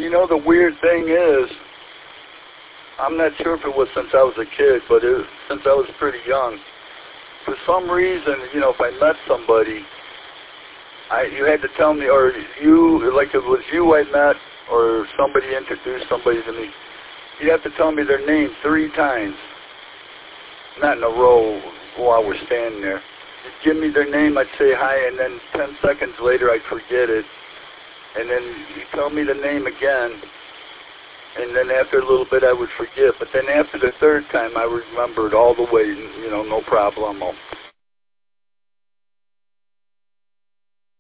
you know, the weird thing is, I'm not sure if it was since I was a kid, but since I was pretty young, for some reason, you know, if I met somebody, you had to tell me, or you, like if it was you I met, or somebody introduced somebody to me, you have to tell me their name 3 times. Not in a row while we're standing there. You'd give me their name, I'd say hi, and then 10 seconds later I'd forget it. And then you tell me the name again, and then after a little bit I would forget. But then after the 3rd time I remembered all the way, you know, no problemo.